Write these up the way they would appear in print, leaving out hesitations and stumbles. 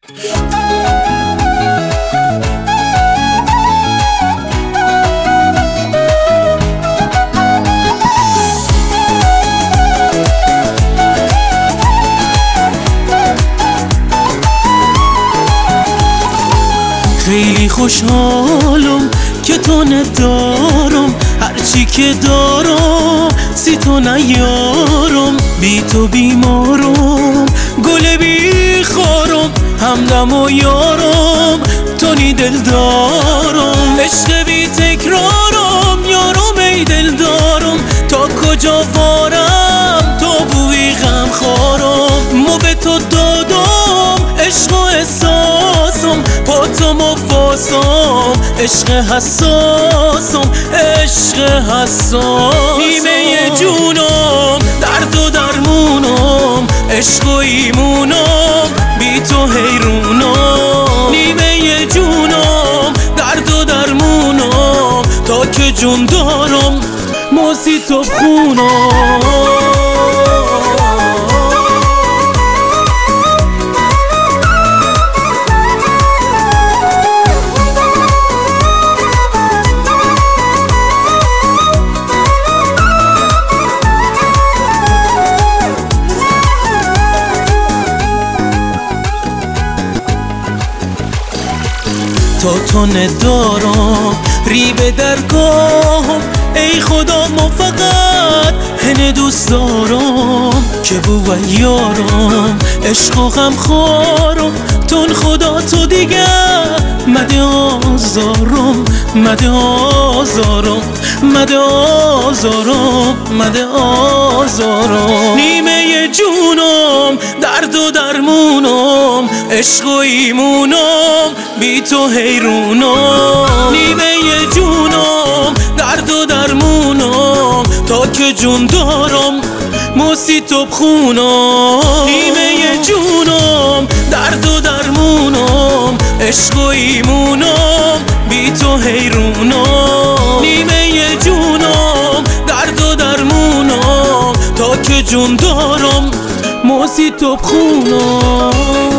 خیلی خوشحالم که تو ندارم، هرچی که دارم سی تو نیارم. بی تو بیمارم، گل بی خارم، همدم و یارم، تو نی دل دارم. عشق بی تکرارم، یارم ای دل دارم. تا کجا وارم، تو بوی غم خارم. مو به تو دادم عشق و احساسم، با تو مفاسم، عشق حساسم، عشق حساسم. نیمه جونم، درد و درمونم، عشق و ایمونم، بی تو حیرونم. نیمه جونم، درد و درمونم، تا که جون دارم موسی تو خونم. تا تو ندارم ری به درگاهم، ای خدا ما فقط هنه دوست دارم. که بو یارم عشق و غم خارم، تون خدا تو دیگه مده آزارم، مده آزارم، مده آزارم، مده آزارم. نیمه جونم، درد و درمونم، عشق و ایمونم، بی تو حیرونم. نیمه جونم، درد و درمونم، تا که جون دارم موسی تو بخونم. نیمه جونم، درد و درمونم، عشق و ایمونم، بی تو حیرونم. نیمه جونم، درد و درمونم، تا که جون دارم موسی تو بخونم.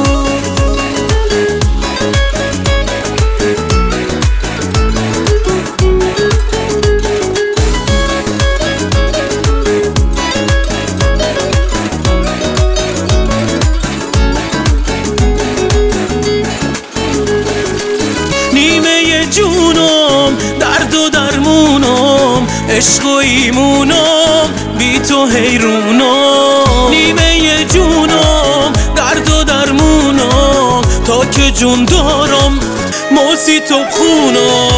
جونم، درد و درمونم، عشق و ایمونم، بی تو حیرونم. نیمه جونم، درد و درمونم، تا که جون دارم موسی تو بخونم.